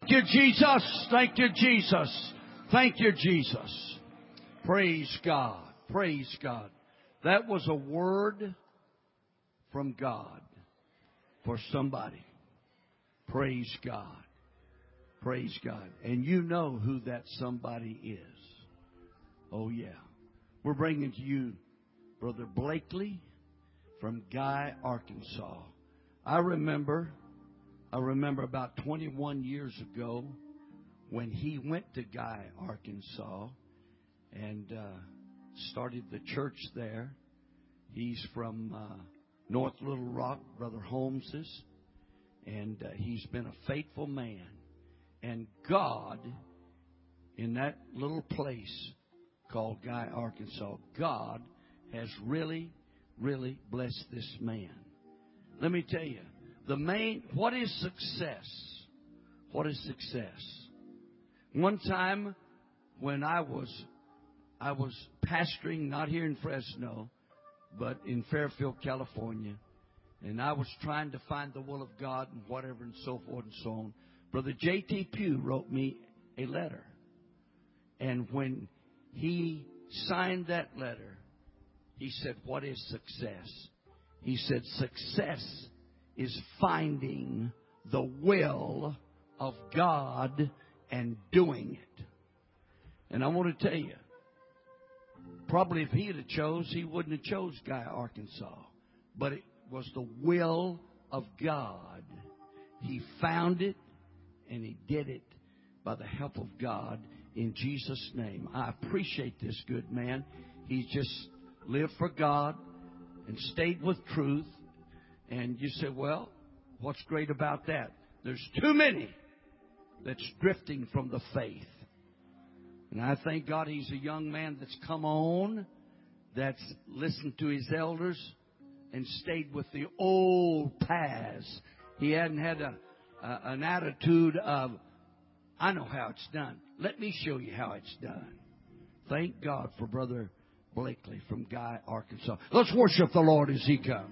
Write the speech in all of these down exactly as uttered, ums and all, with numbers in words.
Thank you, Jesus. Thank you, Jesus. Thank you, Jesus. Praise God. Praise God. That was a word from God for somebody. Praise God. Praise God. And you know who that somebody is. Oh, yeah. We're bringing to you Brother Blakely from Guy, Arkansas. I remember, I remember about twenty-one years ago when he went to Guy, Arkansas, and uh, started the church there. He's from uh, North Little Rock, Brother Holmes's, and uh, he's been a faithful man. And God, in that little place called Guy, Arkansas, God has really, really blessed this man. Let me tell you, the main, what is success? What is success? One time when I was, I was pastoring, not here in Fresno, but in Fairfield, California, and I was trying to find the will of God and whatever and so forth and so on. Brother J T Pugh wrote me a letter. And when he signed that letter, he said, what is success? He said, success is finding the will of God and doing it. And I want to tell you, probably if he had chose, he wouldn't have chose Guy, Arkansas. But it was the will of God. He found it, and he did it by the help of God in Jesus' name. I appreciate this good man. He just lived for God and stayed with truth. And you say, well, what's great about that? There's too many that's drifting from the faith. And I thank God he's a young man that's come on, that's listened to his elders, and stayed with the old paths. He hadn't had a, a, an attitude of, I know how it's done. Let me show you how it's done. Thank God for Brother Blakely from Guy, Arkansas. Let's worship the Lord as he comes.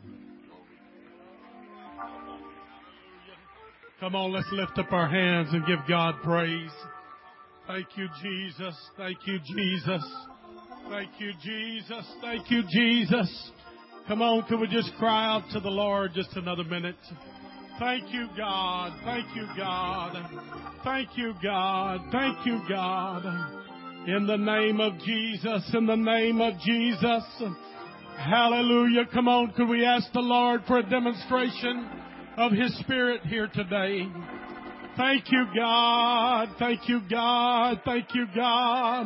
Come on, let's lift up our hands and give God praise. Thank you, Jesus. Thank you, Jesus. Thank you, Jesus. Thank you, Jesus. Come on, can we just cry out to the Lord just another minute? Thank you, God. Thank you, God. Thank you, God. Thank you, God. In the name of Jesus, in the name of Jesus. Hallelujah. Come on, could we ask the Lord for a demonstration of His Spirit here today? Thank you, God. Thank you, God. Thank you, God.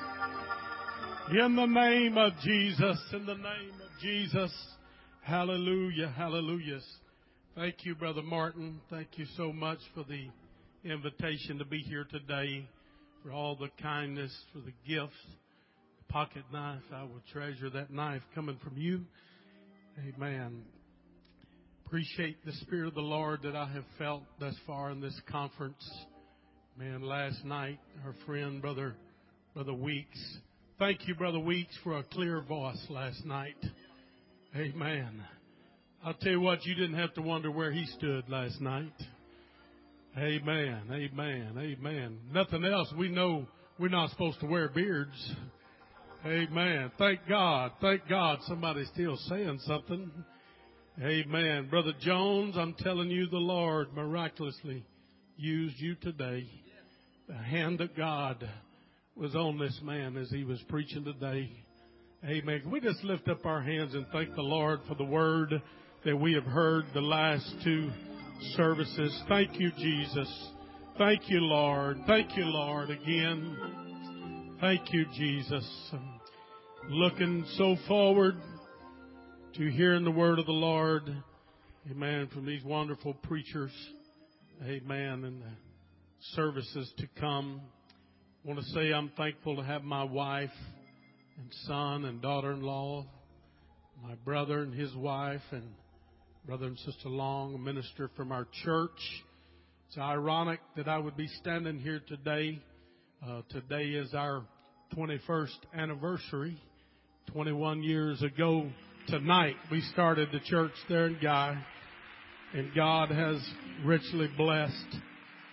In the name of Jesus, in the name of Jesus. Hallelujah, hallelujah. Thank you, Brother Martin. Thank you so much for the invitation to be here today, for all the kindness, for the gifts. The pocket knife, I will treasure that knife coming from you. Amen. Appreciate the Spirit of the Lord that I have felt thus far in this conference. Man, last night, our friend, Brother, Brother Weeks. Thank you, Brother Weeks, for a clear voice last night. Amen. I'll tell you what, you didn't have to wonder where he stood last night. Amen, amen, amen. Nothing else. We know we're not supposed to wear beards. Amen. Thank God. Thank God somebody's still saying something. Amen. Brother Jones, I'm telling you, the Lord miraculously used you today. The hand of God was on this man as he was preaching today. Amen. Can we just lift up our hands and thank the Lord for the word that we have heard the last two services. Thank you, Jesus. Thank you, Lord. Thank you, Lord, again. Thank you, Jesus. I'm looking so forward to hearing the word of the Lord. Amen. From these wonderful preachers. Amen. And the services to come. I want to say I'm thankful to have my wife and son and daughter-in-law, my brother and his wife, and Brother and Sister Long, a minister from our church. It's ironic that I would be standing here today. Uh, today is our twenty-first anniversary. twenty-one years ago tonight, we started the church there in Guy. And God has richly blessed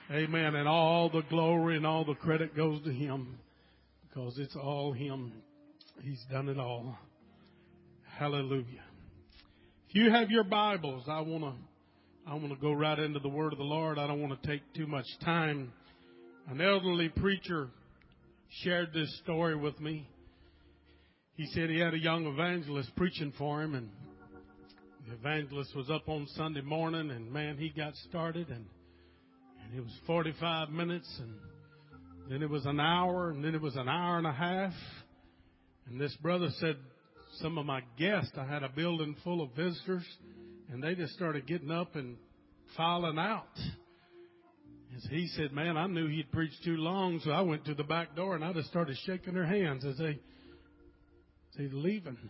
Amen. And all the glory and all the credit goes to Him, because it's all Him. He's done it all. Hallelujah. If you have your Bibles, I want to I want to go right into the Word of the Lord. I don't want to take too much time. An elderly preacher shared this story with me. He said he had a young evangelist preaching for him, and the evangelist was up on Sunday morning, and man, he got started, and, and it was forty-five minutes, and then it was an hour, and then it was an hour and a half. And this brother said, some of my guests, I had a building full of visitors, and they just started getting up and filing out. And so he said, man, I knew he'd preached too long, so I went to the back door, and I just started shaking their hands as they, as they were leaving.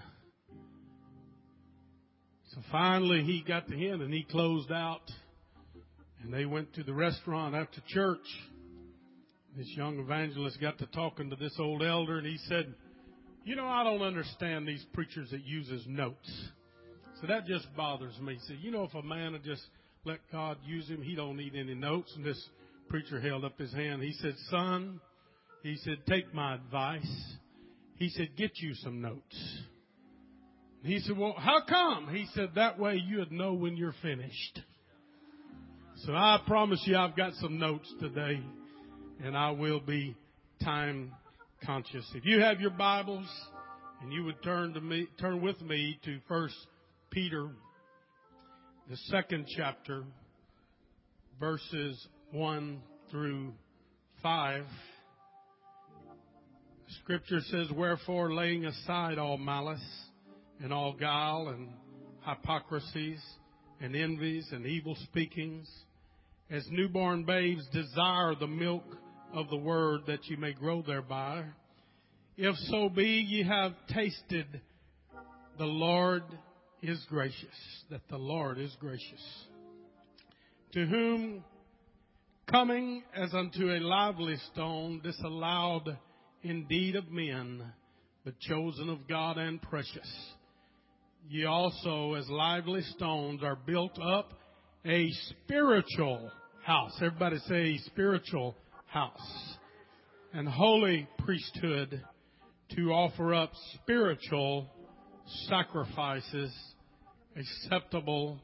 So finally he got to him, and he closed out, and they went to the restaurant after church. This young evangelist got to talking to this old elder, and he said, you know, I don't understand these preachers that uses notes. So that just bothers me. He said, you know, if a man would just let God use him, he don't need any notes. And this preacher held up his hand. He said, son, he said, take my advice. He said, get you some notes. He said, well, how come? He said, that way you would know when you're finished. So I promise you I've got some notes today, and I will be time conscious. If you have your Bibles, and you would turn to me, turn with me to First Peter, the second chapter, verses one through five. Scripture says, wherefore, laying aside all malice and all guile and hypocrisies and envies and evil speakings, as newborn babes desire the milk of the word, that you may grow thereby. If so be ye have tasted the Lord is gracious, that the Lord is gracious, to whom coming as unto a lively stone, disallowed indeed of men, but chosen of God and precious, ye also as lively stones are built up a spiritual house. Everybody say spiritual house. And holy priesthood, to offer up spiritual sacrifices acceptable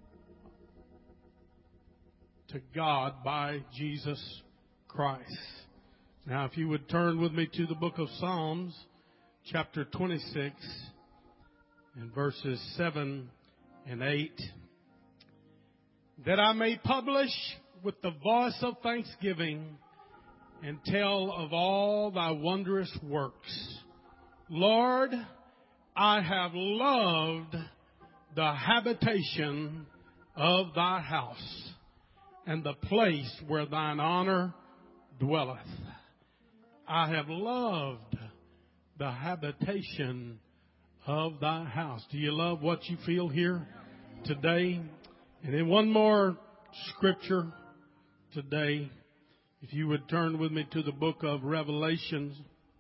to God by Jesus Christ. Now, if you would turn with me to the book of Psalms, chapter twenty-six, and verses seven and eight. That I may publish with the voice of thanksgiving and tell of all thy wondrous works. Lord, I have loved the habitation of thy house, and the place where thine honor dwelleth. I have loved the habitation of thy house. Do you love what you feel here today? And then one more scripture today. If you would turn with me to the book of Revelation,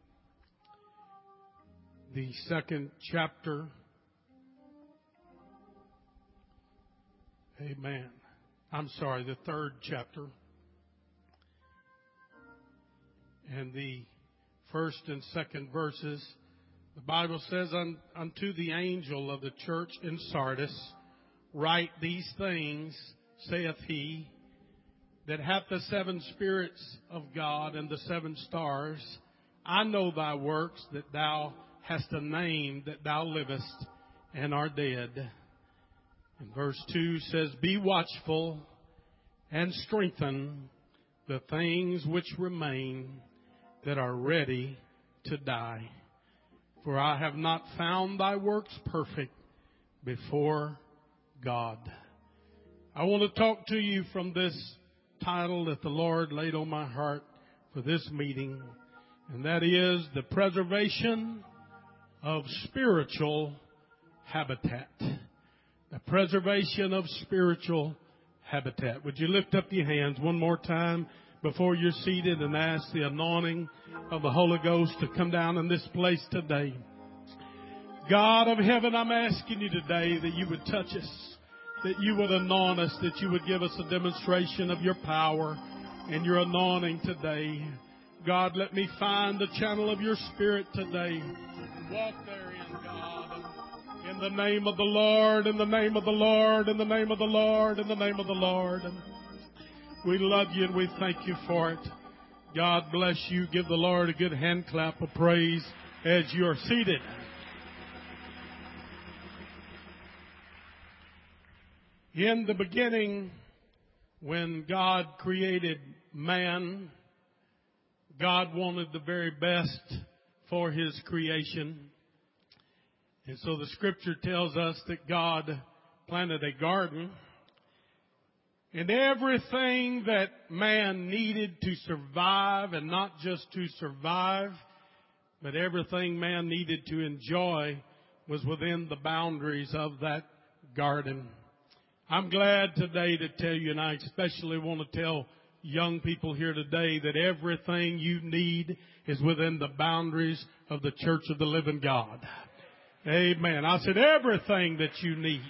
the second chapter. Amen. I'm sorry, the third chapter. And the first and second verses. The Bible says, unto the angel of the church in Sardis, write these things, saith he, that hath the seven spirits of God and the seven stars. I know thy works, that thou hast a name, that thou livest and art dead. And verse two says, be watchful and strengthen the things which remain, that are ready to die. For I have not found thy works perfect before God. I want to talk to you from this title that the Lord laid on my heart for this meeting, and that is the preservation of spiritual habitat. The preservation of spiritual habitat. Would you lift up your hands one more time before you're seated and ask the anointing of the Holy Ghost to come down in this place today? God of heaven, I'm asking you today that you would touch us, that you would anoint us, that you would give us a demonstration of your power in your anointing today. God, let me find the channel of your Spirit today. Walk therein, God. In the name of the Lord, in the name of the Lord, in the name of the Lord, in the name of the Lord. We love you and we thank you for it. God bless you. Give the Lord a good hand clap of praise as you are seated. In the beginning, when God created man, God wanted the very best for His creation. And so the Scripture tells us that God planted a garden. And everything that man needed to survive, and not just to survive, but everything man needed to enjoy was within the boundaries of that garden. I'm glad today to tell you, and I especially want to tell young people here today, that everything you need is within the boundaries of the Church of the Living God. Amen. I said everything that you need.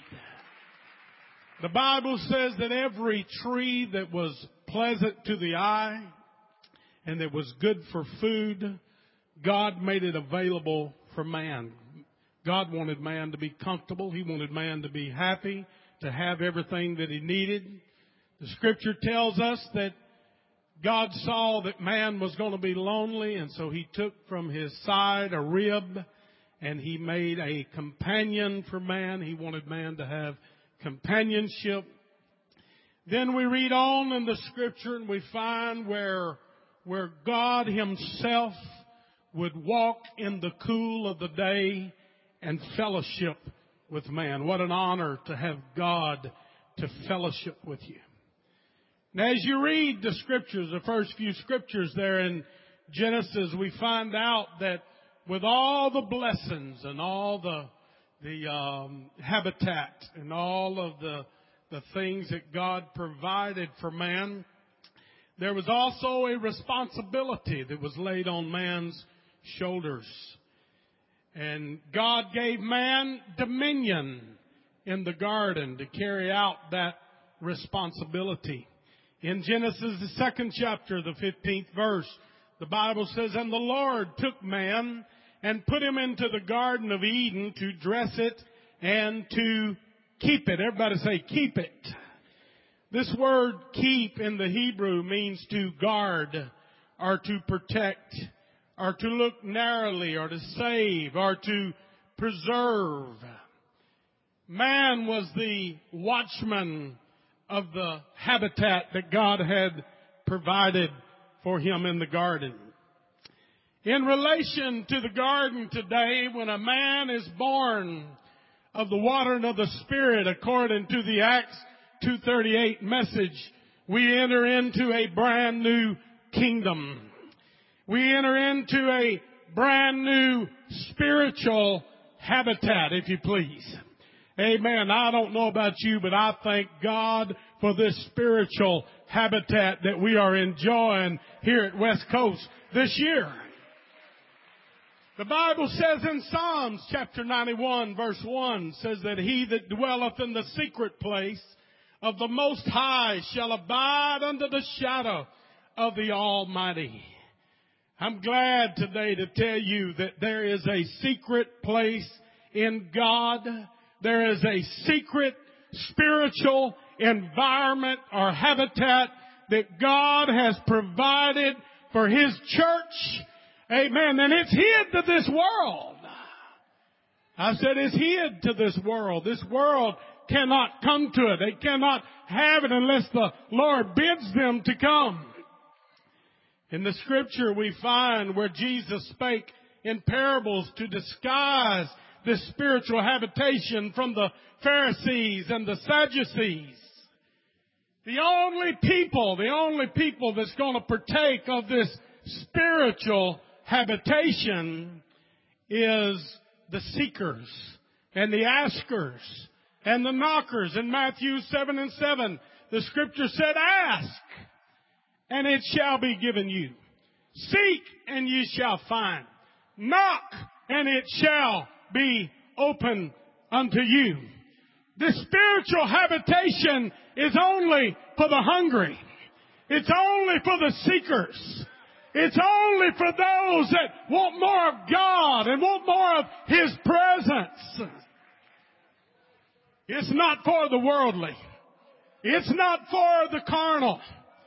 The Bible says that every tree that was pleasant to the eye and that was good for food, God made it available for man. God wanted man to be comfortable. He wanted man to be happy, to have everything that he needed. The Scripture tells us that God saw that man was going to be lonely, and so He took from his side a rib, and He made a companion for man. He wanted man to have companionship. Then we read on in the Scripture and we find where, where God Himself would walk in the cool of the day and fellowship with man. What an honor to have God to fellowship with you. Now, as you read the Scriptures, the first few Scriptures there in Genesis, we find out that with all the blessings and all the the um, habitat and all of the the things that God provided for man, there was also a responsibility that was laid on man's shoulders. And God gave man dominion in the garden to carry out that responsibility. In Genesis, the second chapter, the fifteenth verse, the Bible says, "And the Lord took man and put him into the Garden of Eden to dress it and to keep it." Everybody say, keep it. This word keep in the Hebrew means to guard or to protect or to look narrowly or to save or to preserve. Man was the watchman of the habitat that God had provided for him in the garden. In relation to the garden today, when a man is born of the water and of the Spirit, according to the Acts two thirty-eight message, we enter into a brand new kingdom. We enter into a brand new spiritual habitat, if you please. Amen. I don't know about you, but I thank God for this spiritual habitat that we are enjoying here at West Coast this year. The Bible says in Psalms chapter ninety-one verse one says that he that dwelleth in the secret place of the Most High shall abide under the shadow of the Almighty. I'm glad today to tell you that there is a secret place in God. There is a secret spiritual environment or habitat that God has provided for His church. Amen. And it's hid to this world. I said it's hid to this world. This world cannot come to it. They cannot have it unless the Lord bids them to come. In the Scripture we find where Jesus spake in parables to disguise this spiritual habitation from the Pharisees and the Sadducees. The only people, the only people that's going to partake of this spiritual habitation is the seekers and the askers and the knockers. In Matthew seven and seven, the Scripture said, "Ask, and it shall be given you. Seek, and ye shall find. Knock, and it shall be open unto you." This spiritual habitation is only for the hungry. It's only for the seekers. It's only for those that want more of God and want more of His presence. It's not for the worldly. It's not for the carnal.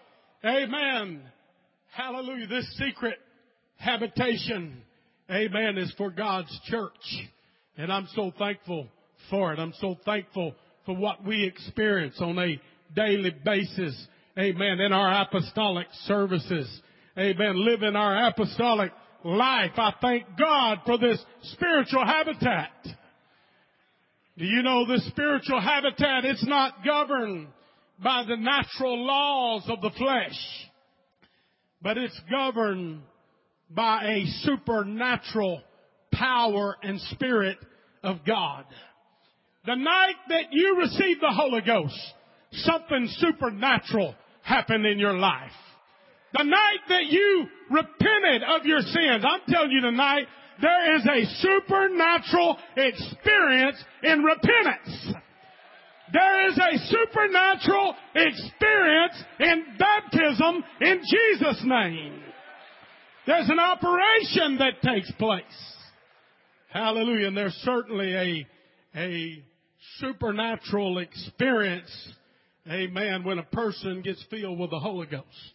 Amen. Hallelujah. This secret habitation, amen, is for God's church. And I'm so thankful for it. I'm so thankful for what we experience on a daily basis. Amen. In our apostolic services. Amen. Living our apostolic life. I thank God for this spiritual habitat. Do you know this spiritual habitat? It's not governed by the natural laws of the flesh, but it's governed by a supernatural power and spirit of God. The night that you received the Holy Ghost, something supernatural happened in your life. The night that you repented of your sins, I'm telling you tonight, there is a supernatural experience in repentance. There is a supernatural experience in baptism in Jesus' name. There's an operation that takes place. Hallelujah. And there's certainly a, a supernatural experience, amen, when a person gets filled with the Holy Ghost.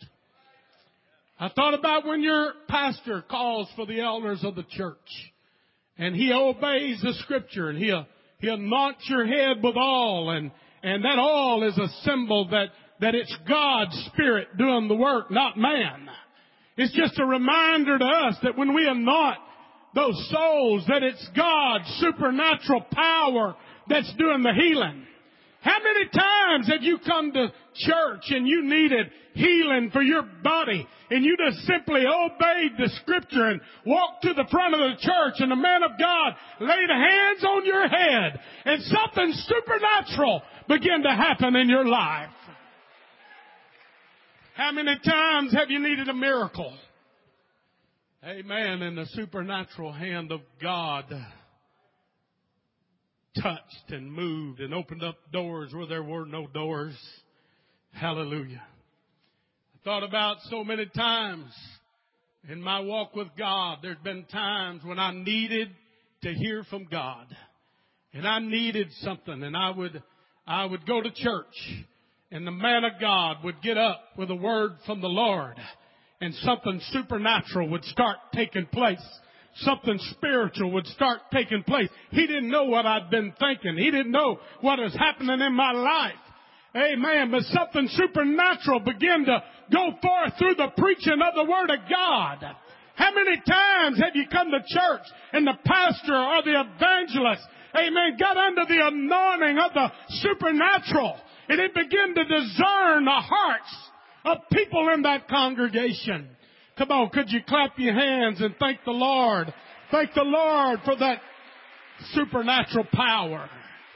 I thought about when your pastor calls for the elders of the church and he obeys the scripture and he'll, he'll anoint your head with oil, and, and that oil is a symbol that, that it's God's Spirit doing the work, not man. It's just a reminder to us that when we anoint those souls, that it's God's supernatural power that's doing the healing. How many times have you come to church and you needed healing for your body, and you just simply obeyed the scripture and walked to the front of the church, and the man of God laid hands on your head and something supernatural began to happen in your life? How many times have you needed a miracle? Amen. And the supernatural hand of God touched and moved and opened up doors where there were no doors. Hallelujah. I thought about so many times in my walk with God, there's been times when I needed to hear from God. And I needed something, and I would, I would go to church, and the man of God would get up with a word from the Lord, and something supernatural would start taking place. Something spiritual would start taking place. He didn't know what I'd been thinking. He didn't know what was happening in my life. Amen. But something supernatural began to go forth through the preaching of the Word of God. How many times have you come to church and the pastor or the evangelist, amen, got under the anointing of the supernatural, and it began to discern the hearts of people in that congregation? Come on, could you clap your hands and thank the Lord? Thank the Lord for that supernatural power.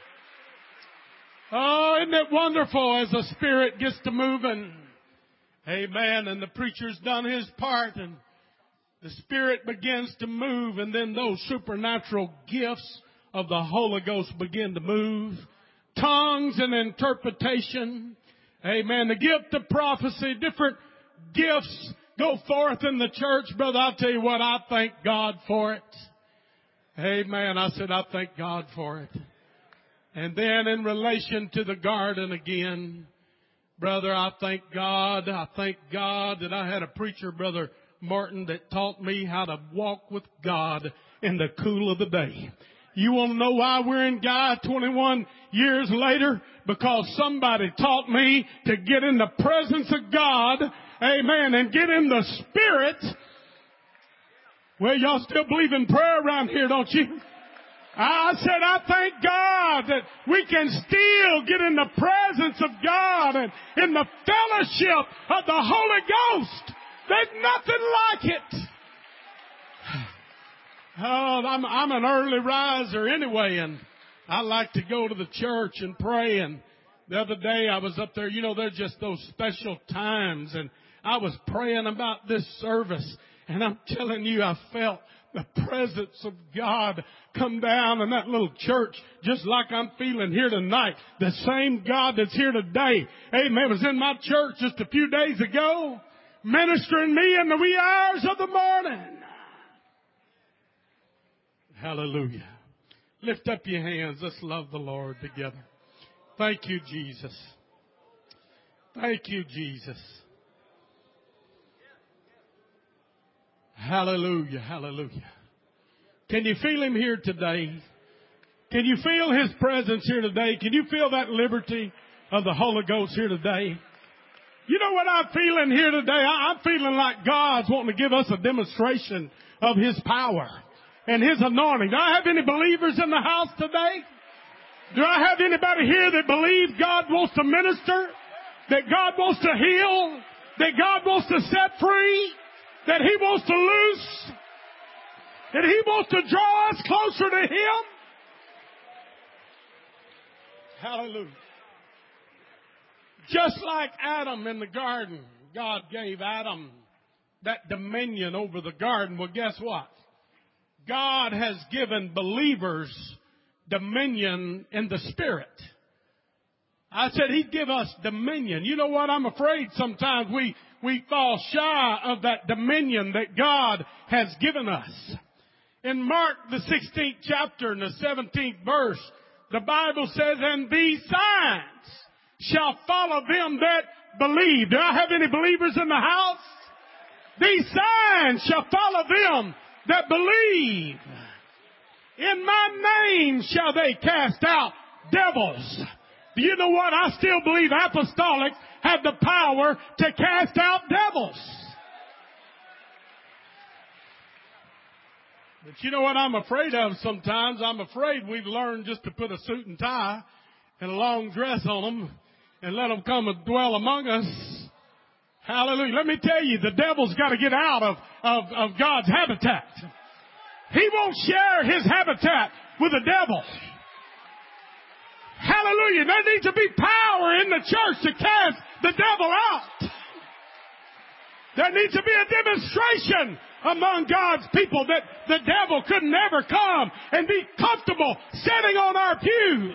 Oh, isn't it wonderful as the Spirit gets to moving? Amen. And the preacher's done his part, and the Spirit begins to move, and then those supernatural gifts of the Holy Ghost begin to move. Tongues and interpretation. Amen. The gift of prophecy, different gifts go forth in the church. Brother, I'll tell you what, I thank God for it. Amen. I said, I thank God for it. And then in relation to the garden again, brother, I thank God. I thank God that I had a preacher, Brother Martin, that taught me how to walk with God in the cool of the day. You want to know why we're in Guy twenty-one years later? Because somebody taught me to get in the presence of God, amen, and get in the Spirit. Well, y'all still believe in prayer around here, don't you? I said, I thank God that we can still get in the presence of God and in the fellowship of the Holy Ghost. There's nothing like it. Oh, I'm, I'm an early riser anyway, and I like to go to the church and pray. And the other day I was up there, you know, there's just those special times, and I was praying about this service, and I'm telling you, I felt the presence of God come down in that little church just like I'm feeling here tonight. The same God that's here today, amen, was in my church just a few days ago, ministering me in the wee hours of the morning. Hallelujah. Lift up your hands. Let's love the Lord together. Thank you, Jesus. Thank you, Jesus. Hallelujah, hallelujah. Can you feel Him here today? Can you feel His presence here today? Can you feel that liberty of the Holy Ghost here today? You know what I'm feeling here today? I'm feeling like God's wanting to give us a demonstration of His power and His anointing. Do I have any believers in the house today? Do I have anybody here that believes God wants to minister? That God wants to heal? That God wants to set free? That He wants to loose? That He wants to draw us closer to Him? Hallelujah. Just like Adam in the garden, God gave Adam that dominion over the garden. Well, guess what? God has given believers dominion in the Spirit. I said He'd give us dominion. You know what? I'm afraid sometimes we, we fall shy of that dominion that God has given us. In Mark, the sixteenth chapter and the seventeenth verse, the Bible says, and these signs shall follow them that believe. Do I have any believers in the house? These signs shall follow them that believe. In my name shall they cast out devils. Do you know what? I still believe apostolics have the power to cast out devils. But you know what I'm afraid of sometimes? I'm afraid we've learned just to put a suit and tie and a long dress on them and let them come and dwell among us. Hallelujah. Let me tell you, the devil's got to get out of, of, of God's habitat. He won't share His habitat with the devil. Hallelujah. There needs to be power in the church to cast the devil out. There needs to be a demonstration among God's people that the devil could never come and be comfortable sitting on our pews.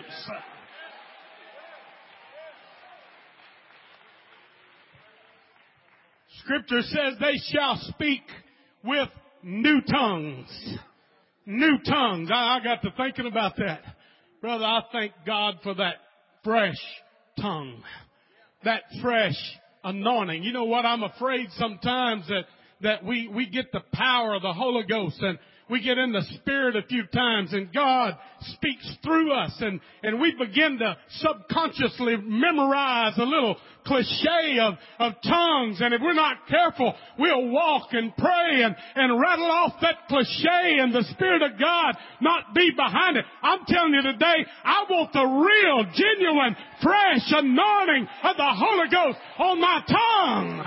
Scripture says they shall speak with new tongues. New tongues. I, I got to thinking about that. Brother, I thank God for that fresh tongue. That fresh anointing. You know what? I'm afraid sometimes that, that we, we get the power of the Holy Ghost and we get in the Spirit a few times and God speaks through us and, and we begin to subconsciously memorize a little cliche of, of tongues, and if we're not careful, we'll walk and pray and, and rattle off that cliche and the Spirit of God not be behind it. I'm telling you today, I want the real, genuine, fresh anointing of the Holy Ghost on my tongue.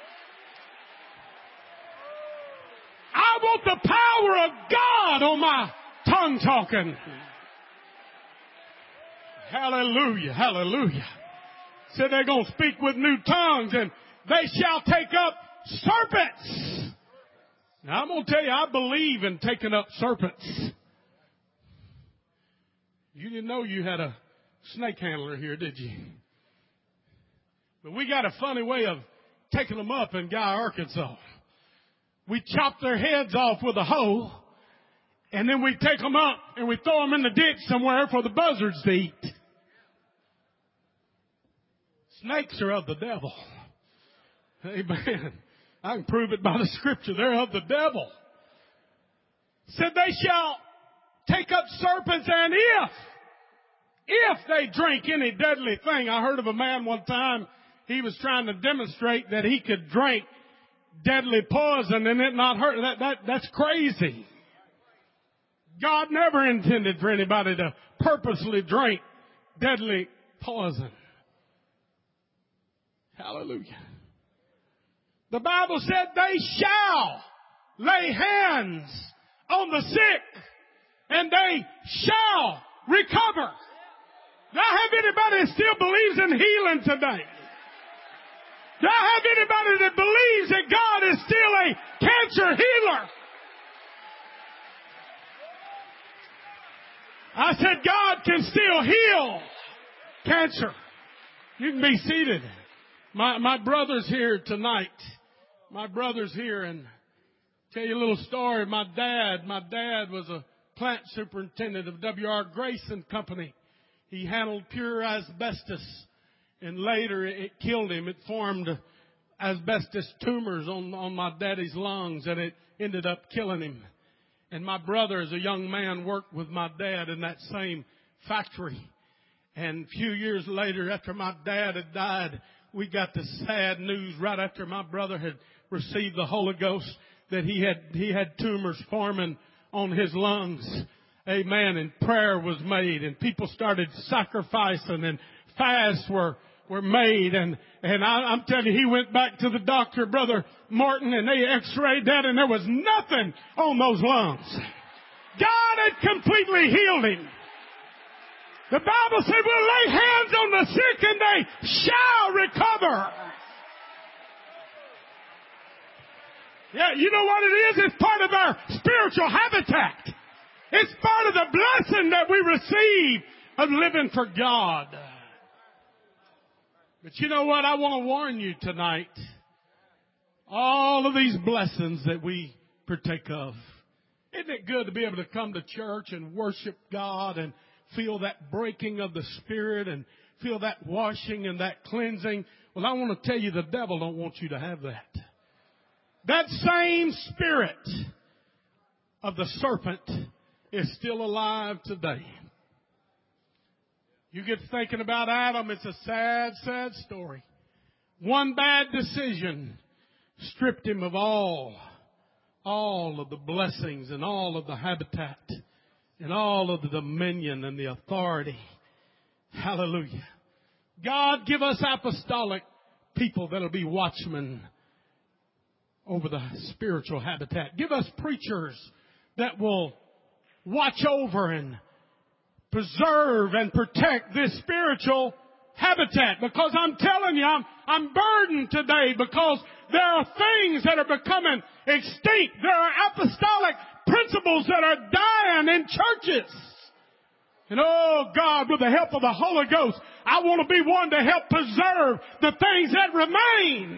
I want the power of God on my tongue talking. Hallelujah, hallelujah. Said they're going to speak with new tongues and they shall take up serpents. Now I'm going to tell you, I believe in taking up serpents. You didn't know you had a snake handler here, did you? But we got a funny way of taking them up in Guy, Arkansas. We chop their heads off with a hoe, and then we take them up and we throw them in the ditch somewhere for the buzzards to eat. Snakes are of the devil. Amen. I can prove it by the Scripture. They're of the devil. Said they shall take up serpents, and if, if they drink any deadly thing. I heard of a man one time, he was trying to demonstrate that he could drink deadly poison and it not hurt. That, that, that's crazy. God never intended for anybody to purposely drink deadly poison. Hallelujah. The Bible said they shall lay hands on the sick and they shall recover. Do I have anybody that still believes in healing today? Do I have anybody that believes that God is still a cancer healer? I said, God can still heal cancer. You can be seated. My, my brother's here tonight. My brother's here, and tell you a little story. My dad, my dad was a plant superintendent of W R Grayson Company. He handled pure asbestos, and later it killed him. It formed asbestos tumors on, on my daddy's lungs, and it ended up killing him. And my brother, as a young man, worked with my dad in that same factory. And a few years later, after my dad had died, we got the sad news right after my brother had received the Holy Ghost that he had, he had tumors forming on his lungs. Amen. And prayer was made, and people started sacrificing, and fasts were, were made. And, and I, I'm telling you, he went back to the doctor, Brother Martin, and they x-rayed that, and there was nothing on those lungs. God had completely healed him. The Bible said we'll lay hands on the sick and they shall recover. Yeah, you know what it is? It's part of our spiritual habitat. It's part of the blessing that we receive of living for God. But you know what? I want to warn you tonight. All of these blessings that we partake of. Isn't it good to be able to come to church and worship God and feel that breaking of the Spirit and feel that washing and that cleansing? Well, I want to tell you, the devil don't want you to have that. That same spirit of the serpent is still alive today. You get thinking about Adam, it's a sad, sad story. One bad decision stripped him of all, all of the blessings and all of the habitat and all of the dominion and the authority. Hallelujah. God, give us apostolic people that'll be watchmen over the spiritual habitat. Give us preachers that will watch over and preserve and protect this spiritual habitat. Because I'm telling you, I'm, I'm burdened today because there are things that are becoming extinct. There are apostolic principles that are dying in churches. And oh God, with the help of the Holy Ghost, I want to be one to help preserve the things that remain.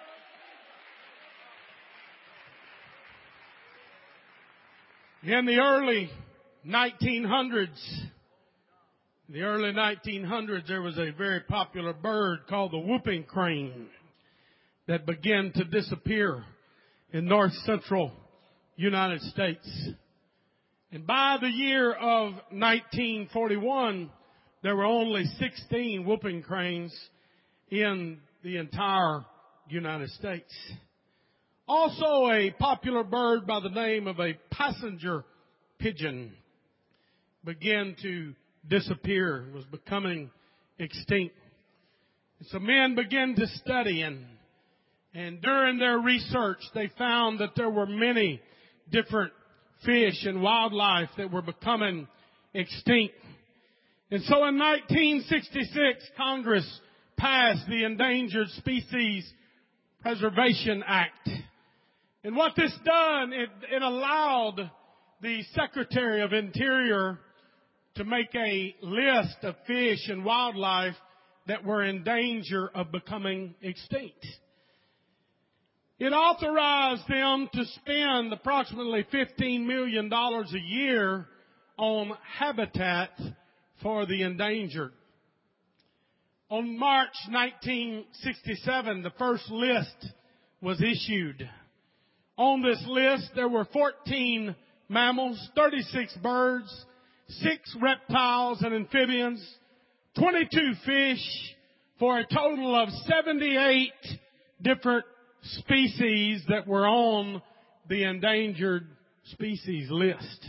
In the early nineteen hundreds, in the early nineteen hundreds, there was a very popular bird called the whooping crane that began to disappear in north central United States. And by the year of nineteen forty-one, there were only sixteen whooping cranes in the entire United States. Also, a popular bird by the name of a passenger pigeon began to disappear, was becoming extinct. And so men began to study, and, and during their research, they found that there were many different fish and wildlife that were becoming extinct. And so in nineteen sixty-six, Congress passed the Endangered Species Preservation Act. And what this done, it, it allowed the Secretary of Interior to make a list of fish and wildlife that were in danger of becoming extinct. It authorized them to spend approximately fifteen million dollars a year on habitat for the endangered. On March nineteen sixty-seven, the first list was issued. On this list, there were fourteen mammals, thirty-six birds, six reptiles and amphibians, twenty-two fish, for a total of seventy-eight different species that were on the endangered species list.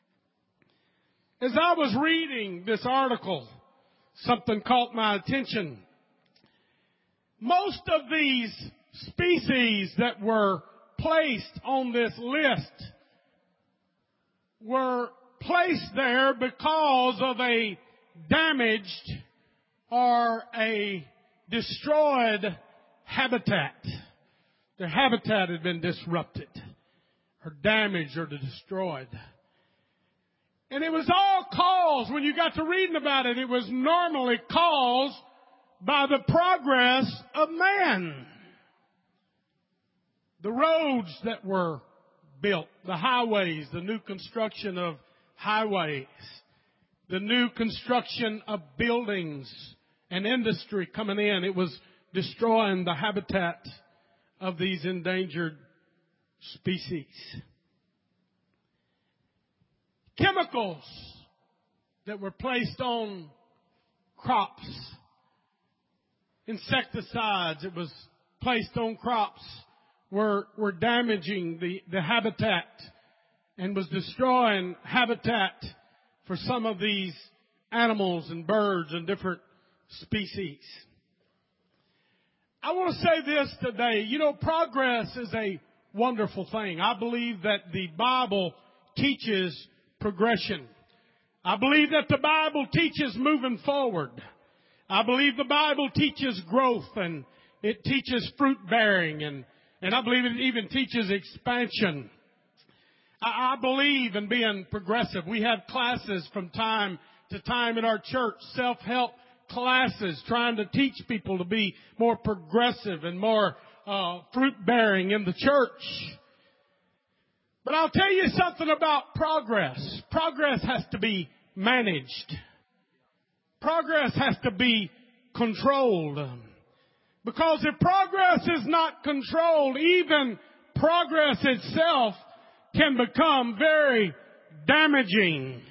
As I was reading this article, something caught my attention. Most of these species that were placed on this list were placed there because of a damaged or a destroyed habitat. Their habitat had been disrupted or damaged or destroyed. And it was all caused, when you got to reading about it, it was normally caused by the progress of man. The roads that were built, the highways, the new construction of highways, the new construction of buildings and industry coming in, it was destroying the habitat of these endangered species. Chemicals that were placed on crops, insecticides that was placed on crops were, were damaging the, the habitat and was destroying habitat for some of these animals and birds and different species. I want to say this today. You know, progress is a wonderful thing. I believe that the Bible teaches progression. I believe that the Bible teaches moving forward. I believe the Bible teaches growth, and it teaches fruit bearing, and, and I believe it even teaches expansion. I, I believe in being progressive. We have classes from time to time in our church, self-help classes, trying to teach people to be more progressive and more uh, fruit-bearing in the church. But I'll tell you something about progress. Progress has to be managed. Progress has to be controlled. Because if progress is not controlled, even progress itself can become very damaging.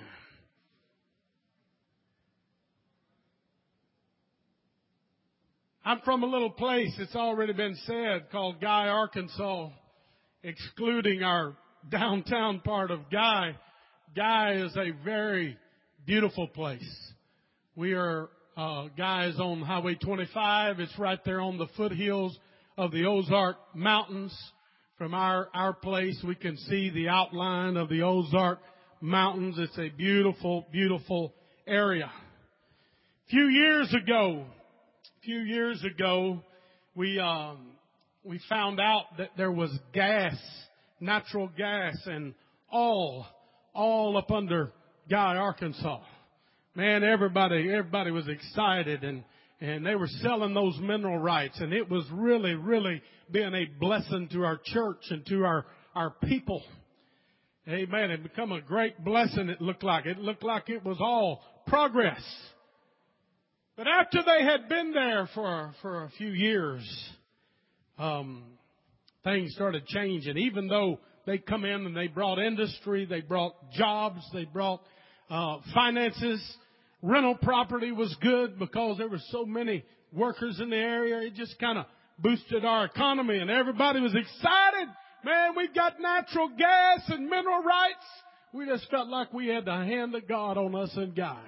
I'm from a little place, it's already been said, called Guy, Arkansas, excluding our downtown part of Guy. Guy is a very beautiful place. We are, uh, Guy is on Highway twenty-five. It's right there on the foothills of the Ozark Mountains. From our, our place, we can see the outline of the Ozark Mountains. It's a beautiful, beautiful area. A few years ago, a few years ago, we, um, we found out that there was gas, natural gas and oil, all up under Guy, Arkansas. Man, everybody, everybody was excited, and, and they were selling those mineral rights, and it was really, really being a blessing to our church and to our, our people. Amen. It become a great blessing, it looked like. It looked like it was all progress. But after they had been there for, for a few years, um, things started changing. Even though they come in and they brought industry, they brought jobs, they brought uh, finances. Rental property was good because there were so many workers in the area. It just kind of boosted our economy, and everybody was excited. Man, we got natural gas and mineral rights. We just felt like we had the hand of God on us and Guy.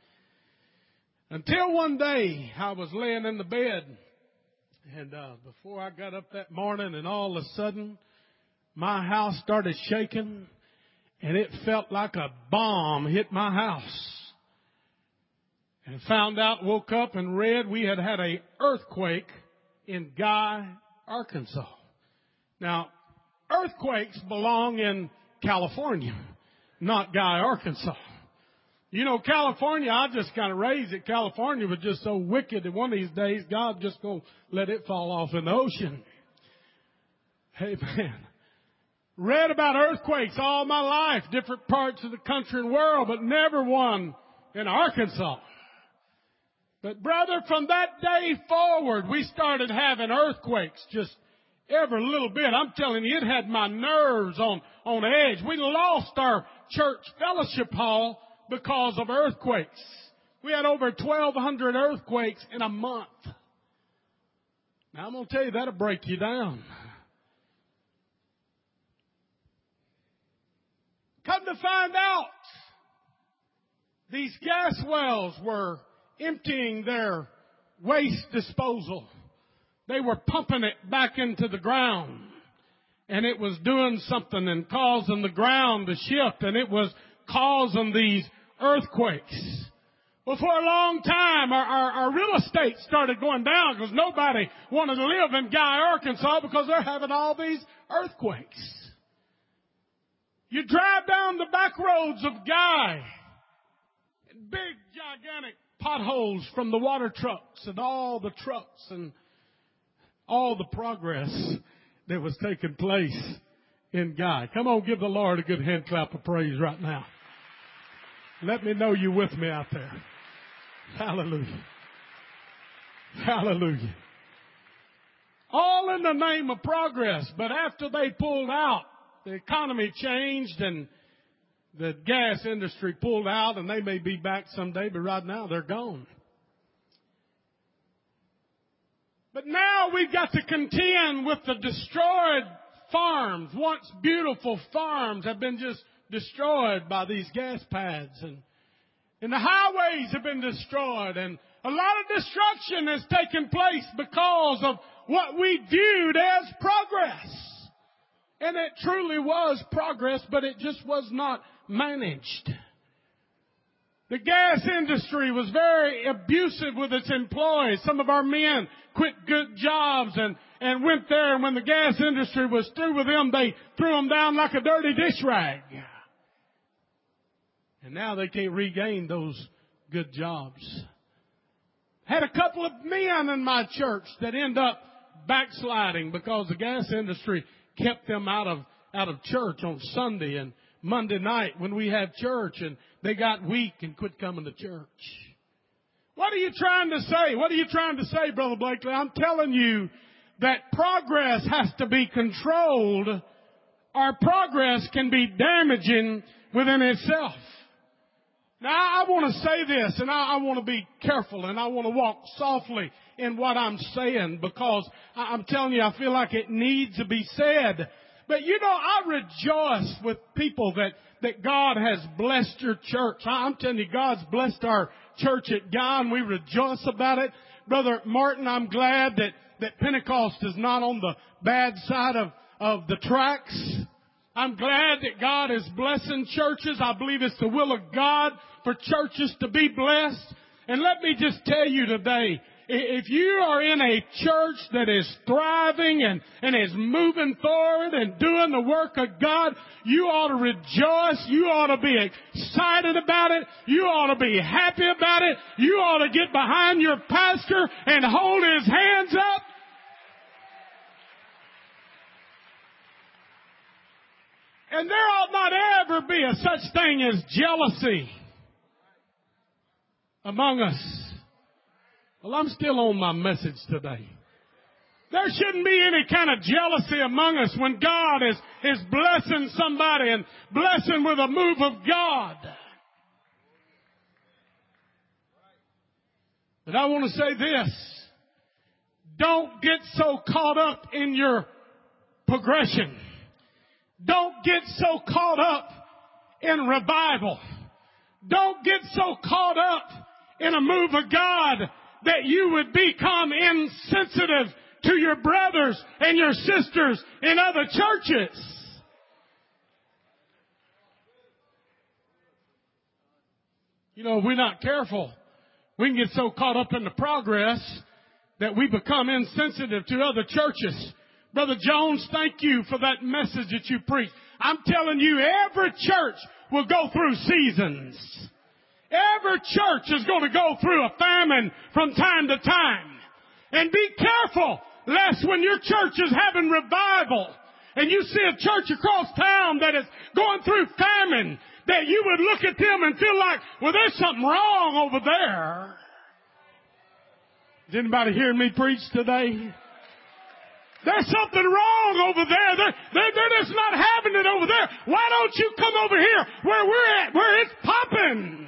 Until one day, I was laying in the bed, and uh, before I got up that morning, and all of a sudden, my house started shaking, and it felt like a bomb hit my house. And found out, woke up and read we had had a earthquake in Guy, Arkansas. Now, earthquakes belong in California, not Guy, Arkansas. You know, California, I just kind of raised it. California was just so wicked that one of these days, God just going to let it fall off in the ocean. Amen. Read about earthquakes all my life, different parts of the country and world, but never one in Arkansas. But brother, from that day forward, we started having earthquakes just every little bit. I'm telling you, it had my nerves on, on edge. We lost our church fellowship hall because of earthquakes. We had over twelve hundred earthquakes in a month. Now I'm going to tell you, that'll break you down. Come to find out, these gas wells were emptying their waste disposal. They were pumping it back into the ground. And it was doing something and causing the ground to shift. And it was causing these earthquakes. Well, for a long time, our, our, our real estate started going down because nobody wanted to live in Guy, Arkansas, because they're having all these earthquakes. You drive down the back roads of Guy, and big, gigantic potholes from the water trucks and all the trucks and all the progress that was taking place in Guy. Come on, give the Lord a good hand clap of praise right now. Let me know you're with me out there. Hallelujah. Hallelujah. All in the name of progress. But after they pulled out, the economy changed and the gas industry pulled out, and they may be back someday, but right now they're gone. But now we've got to contend with the destroyed farms. Once beautiful farms have been just destroyed by these gas pads, and, and the highways have been destroyed, and a lot of destruction has taken place because of what we viewed as progress. And it truly was progress, but it just was not managed. The gas industry was very abusive with its employees. Some of our men quit good jobs and, and went there, and when the gas industry was through with them, they threw them down like a dirty dish rag. And now they can't regain those good jobs. Had a couple of men in my church that end up backsliding because the gas industry kept them out of out of church on Sunday and Monday night when we had church, and they got weak and quit coming to church. What are you trying to say? What are you trying to say, Brother Blakely? I'm telling you that progress has to be controlled. Our progress can be damaging within itself. Now, I want to say this, and I, I want to be careful, and I want to walk softly in what I'm saying, because I, I'm telling you, I feel like it needs to be said. But, you know, I rejoice with people that, that God has blessed your church. I, I'm telling you, God's blessed our church at Guy, and we rejoice about it. Brother Martin, I'm glad that, that Pentecost is not on the bad side of, of the tracks. I'm glad that God is blessing churches. I believe it's the will of God for churches to be blessed. And let me just tell you today, if you are in a church that is thriving and, and is moving forward and doing the work of God, you ought to rejoice. You ought to be excited about it. You ought to be happy about it. You ought to get behind your pastor and hold his hands up. And there ought not ever be a such thing as jealousy among us. Well, I'm still on my message today. There shouldn't be any kind of jealousy among us when God is, is blessing somebody and blessing with a move of God. But I want to say this. Don't get so caught up in your progression. Don't get so caught up in revival. Don't get so caught up in a move of God that you would become insensitive to your brothers and your sisters in other churches. You know, if we're not careful, we can get so caught up in the progress that we become insensitive to other churches. Brother Jones, thank you for that message that you preached. I'm telling you, every church will go through seasons. Every church is going to go through a famine from time to time. And be careful, lest when your church is having revival and you see a church across town that is going through famine, that you would look at them and feel like, well, there's something wrong over there. Is anybody hearing me preach today? There's something wrong over there. They're, they're, they're just not having it over there. Why don't you come over here where we're at, where it's popping?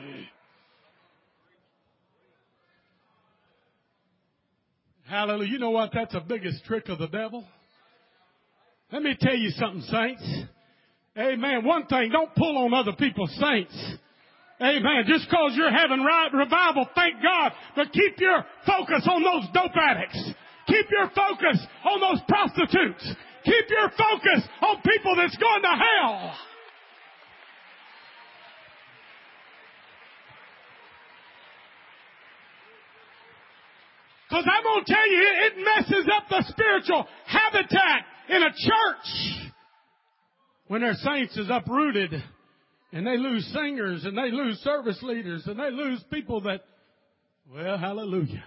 Hallelujah. You know what? That's the biggest trick of the devil. Let me tell you something, saints. Amen. One thing, don't pull on other people's saints. Amen. Just because you're having right revival, thank God. But keep your focus on those dope addicts. Keep your focus on those prostitutes. Keep your focus on people that's going to hell. Because I'm going to tell you, it messes up the spiritual habitat in a church When their saints is uprooted and they lose singers and they lose service leaders and they lose people that, well, hallelujah.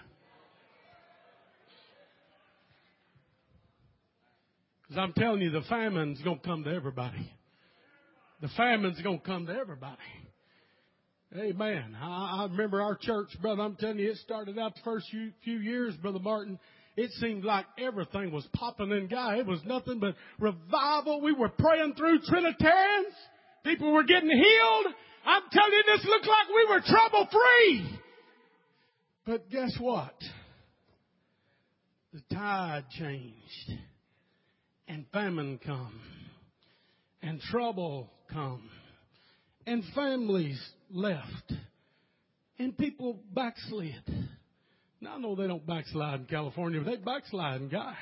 Because I'm telling you, the famine's going to come to everybody. The famine's going to come to everybody. Amen. I, I remember our church, brother, I'm telling you, it started out the first few, few years, Brother Martin. It seemed like everything was popping in guy. It was nothing but revival. We were praying through Trinitarians. People were getting healed. I'm telling you, this looked like we were trouble free. But guess what? The tide changed. And famine come. And trouble come. And families left. And people backslid. Now, I know they don't backslide in California, but they backslide in Guy.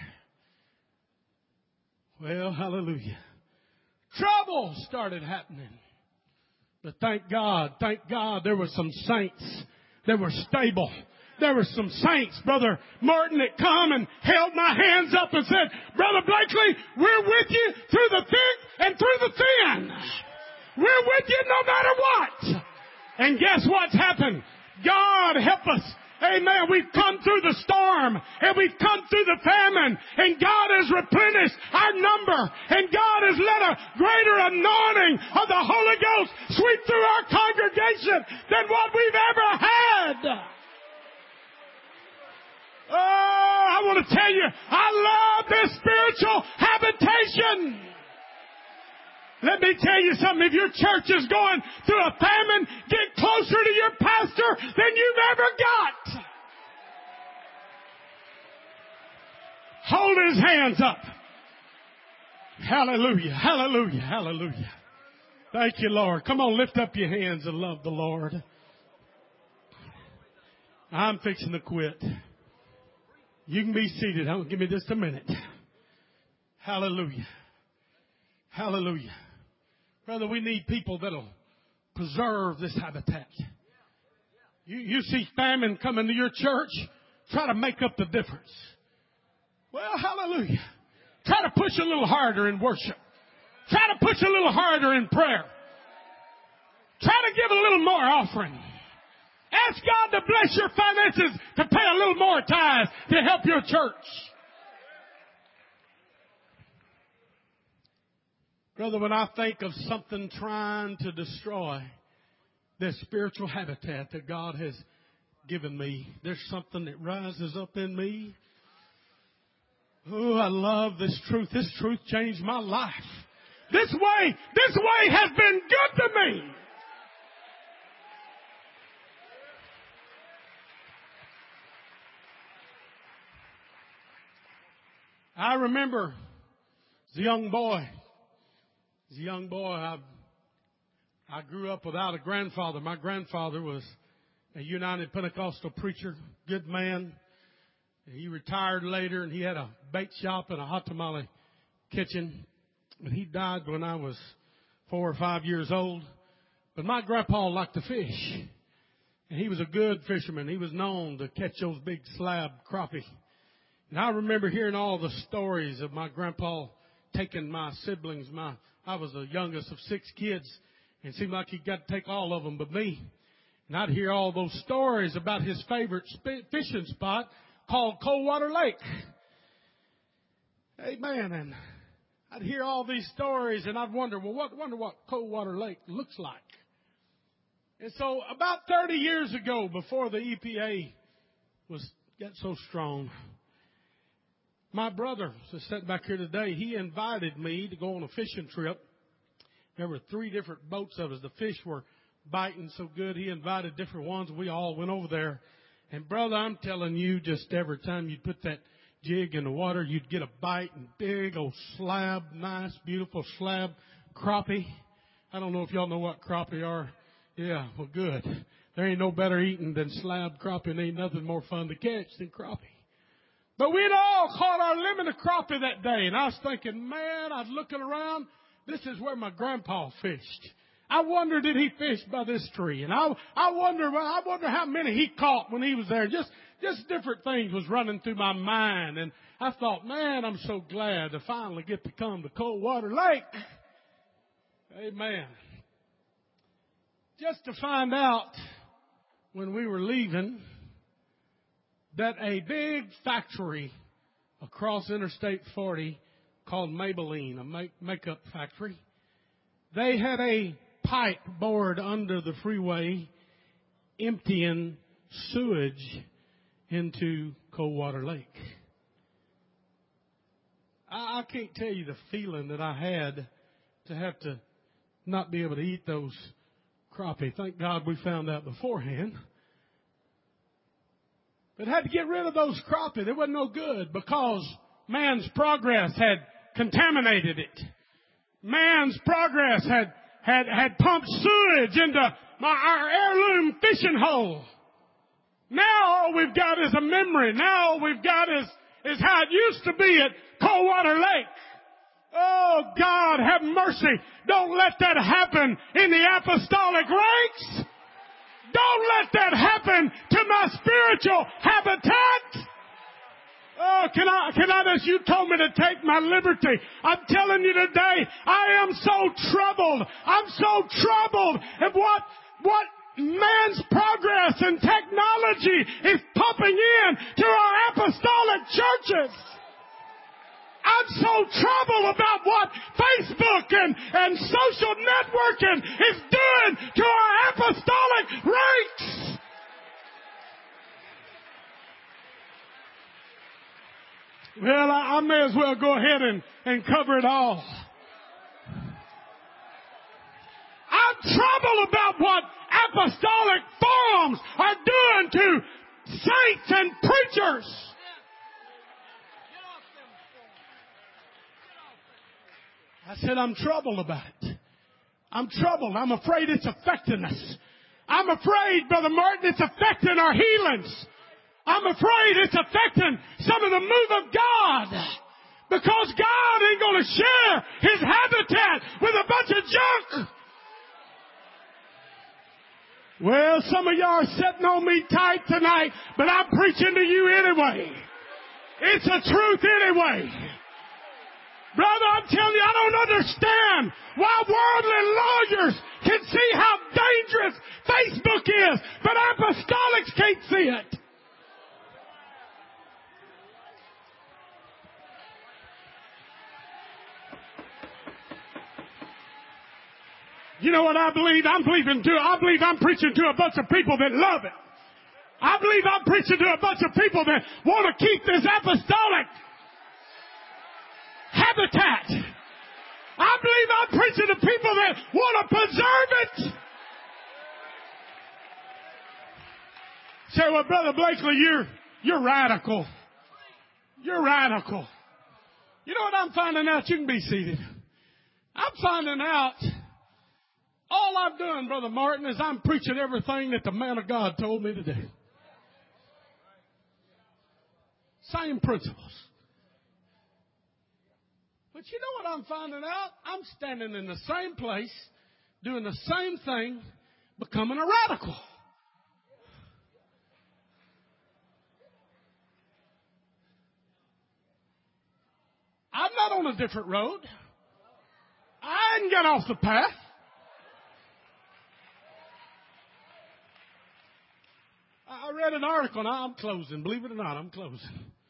Well, hallelujah. Trouble started happening. But thank God, thank God there were some saints that were stable. There were some saints, Brother Martin, that come and held my hands up and said, Brother Blakely, we're with you through the thick and through the thin. We're with you no matter what. And guess what's happened? God help us. Amen. We've come through the storm and we've come through the famine and God has replenished our number and God has let a greater anointing of the Holy Ghost sweep through our congregation than what we've ever had. Oh, I want to tell you, I love this spiritual habitation. Let me tell you something. If your church is going through a famine, get closer to your pastor than you've ever got. Hold his hands up. Hallelujah, hallelujah, hallelujah. Thank you, Lord. Come on, lift up your hands and love the Lord. I'm fixing to quit. You can be seated. Give me just a minute. Hallelujah. Hallelujah. Brother, we need people that'll preserve this habitat. You, you see famine coming to your church, try to make up the difference. Well, hallelujah. Try to push a little harder in worship. Try to push a little harder in prayer. Try to give a little more offering. Ask God to bless your finances to pay a little more tithe to help your church. Brother, when I think of something trying to destroy this spiritual habitat that God has given me, there's something that rises up in me. Oh, I love this truth. This truth changed my life. This way, this way has been good to me. I remember as a young boy, as a young boy, I, I grew up without a grandfather. My grandfather was a United Pentecostal preacher, good man. He retired later and he had a bake shop and a hot tamale kitchen. But he died when I was four or five years old. But my grandpa liked to fish. And he was a good fisherman. He was known to catch those big slab crappie. And I remember hearing all the stories of my grandpa taking my siblings. My I was the youngest of six kids. And it seemed like he got to take all of them but me. And I'd hear all those stories about his favorite fishing spot called Coldwater Lake. Amen. And I'd hear all these stories and I'd wonder, well, what, wonder what Coldwater Lake looks like. And so about thirty years ago, before the E P A was got so strong, my brother, who's sitting back here today, he invited me to go on a fishing trip. There were three different boats of us. The fish were biting so good, he invited different ones. We all went over there. And brother, I'm telling you, just every time you'd put that jig in the water, you'd get a bite and big old slab, nice, beautiful slab crappie. I don't know if y'all know what crappie are. Yeah, well, good. There ain't no better eating than slab crappie, and ain't nothing more fun to catch than crappie. But we'd all caught our limit of crappie that day, and I was thinking, man, I was looking around. This is where my grandpa fished. I wonder, did he fish by this tree? And I, I wonder, well, I wonder how many he caught when he was there. Just, just different things was running through my mind. And I thought, man, I'm so glad to finally get to come to Coldwater Lake. Amen. Just to find out when we were leaving that a big factory across Interstate forty called Maybelline, a make- makeup factory, they had a pipe bored under the freeway emptying sewage into Coldwater Lake. I, I can't tell you the feeling that I had to have to not be able to eat those crappie. Thank God we found out beforehand. But had to get rid of those crappie. They wasn't no good because man's progress had contaminated it. Man's progress had had had pumped sewage into my, our heirloom fishing hole. Now all we've got is a memory. Now all we've got is, is how it used to be at Coldwater Lake. Oh, God, have mercy. Don't let that happen in the apostolic ranks. Don't let that happen to my spiritual habitat. Oh, can I, can I just, you told me to take my liberty. I'm telling you today, I am so troubled. I'm so troubled at what, what man's progress and technology is pumping in to our apostolic churches. I'm so troubled about what Facebook and, and social networking is doing to our apostolic ranks. Well, I, I may as well go ahead and, and cover it all. I'm troubled about what apostolic forums are doing to saints and preachers. I said, I'm troubled about it. I'm troubled. I'm afraid it's affecting us. I'm afraid, Brother Martin, it's affecting our healings. I'm afraid it's affecting some of the move of God. Because God ain't going to share His habitat with a bunch of junk. Well, some of y'all are sitting on me tight tonight, but I'm preaching to you anyway. It's the truth anyway. Brother, I'm telling you, I don't understand why worldly lawyers can see how dangerous Facebook is, but apostolics can't see it. You know what I believe? I'm believing to, I believe I'm preaching to a bunch of people that love it. I believe I'm preaching to a bunch of people that want to keep this apostolic habitat. I believe I'm preaching to people that want to preserve it. Say, well, Brother Blakely, you're, you're radical. You're radical. You know what I'm finding out? You can be seated. I'm finding out all I'm doing, Brother Martin, is I'm preaching everything that the man of God told me to do. Same principles. But you know what I'm finding out? I'm standing in the same place, doing the same thing, becoming a radical. I'm not on a different road. I didn't get off the path. I read an article, and I'm closing. Believe it or not, I'm closing.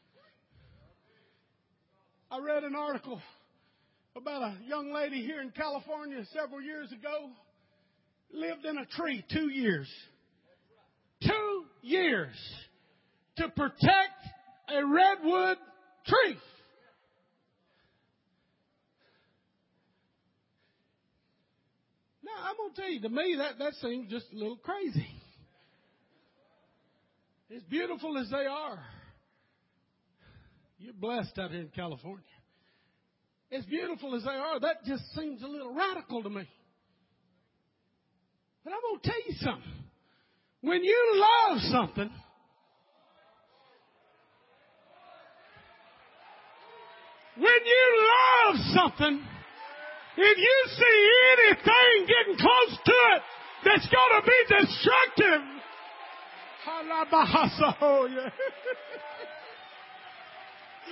I read an article about a young lady here in California several years ago. Lived in a tree two years. Two years to protect a redwood tree. Now, I'm going to tell you, to me, that, that seems just a little crazy. As beautiful as they are, you're blessed out here in California. As beautiful as they are, that just seems a little radical to me. But I'm going to tell you something. When you love something, when you love something, if you see anything getting close to it that's going to be destructive,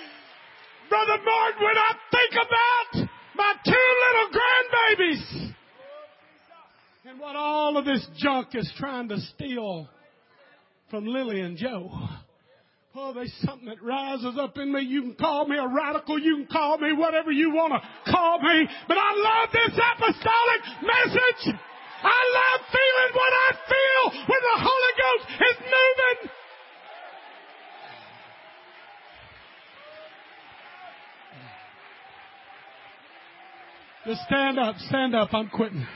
Brother Martin, when I think about my two little grandbabies And what all of this junk is trying to steal from Lily and Joe. Oh, there's something that rises up in me. You can call me a radical. You can call me whatever you want to call me. But I love this apostolic message. I love feeling what I feel when the Holy Ghost is moving. Just stand up, stand up. I'm quitting.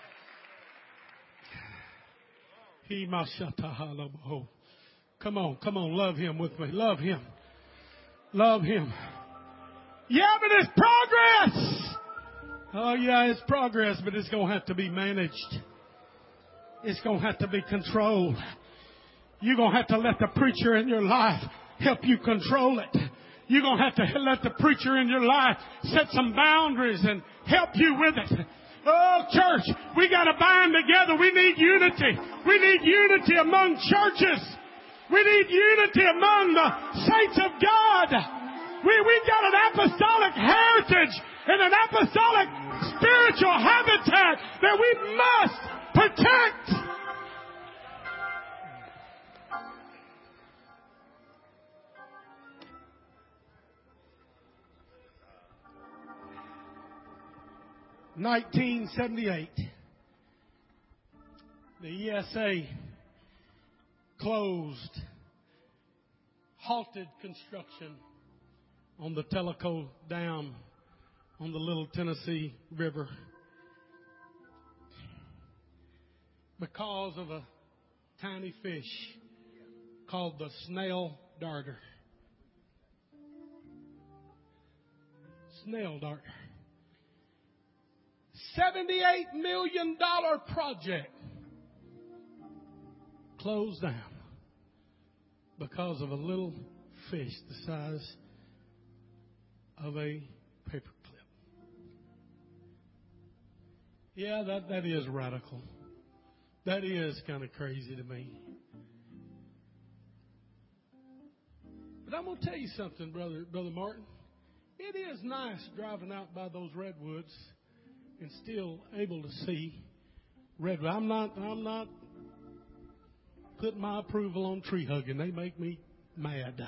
He mashatahalabo. Come on, come on, love him with me. Love him. Love him. Yeah, but it's progress. Oh, yeah, it's progress, but it's going to have to be managed. It's going to have to be controlled. You're going to have to let the preacher in your life help you control it. You're going to have to let the preacher in your life set some boundaries and help you with it. Oh, church, we got to bind together. We need unity. We need unity among churches. We need unity among the saints of God. We, we've got an apostolic heritage and an apostolic spiritual habitat that we must protect. nineteen seventy-eight, the E S A closed, halted construction on the Tellico Dam on the Little Tennessee River because of a tiny fish called the snail darter. Snail darter. seventy-eight million dollars project closed down because of a little fish the size of a paper clip. Yeah, that, that is radical. That is kind of crazy to me. But I'm going to tell you something, brother, brother Martin. It is nice driving out by those redwoods and still able to see redwood. I'm not, I'm not putting my approval on tree hugging. They make me mad.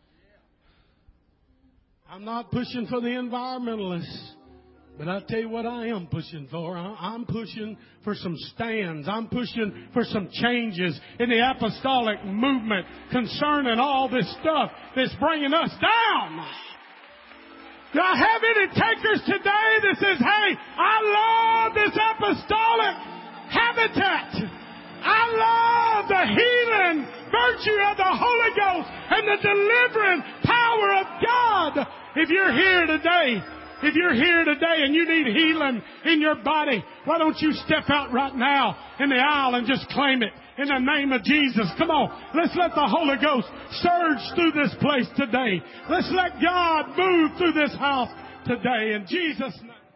I'm not pushing for the environmentalists, but I tell you what I am pushing for. I'm pushing for some stands. I'm pushing for some changes in the apostolic movement concerning all this stuff that's bringing us down. Do I have any takers today that says, hey, I love this apostolic habitat. I love the healing virtue of the Holy Ghost and the delivering power of God. If you're here today, if you're here today and you need healing in your body, why don't you step out right now in the aisle and just claim it in the name of Jesus? Come on, let's let the Holy Ghost surge through this place today. Let's let God move through this house today in Jesus' name.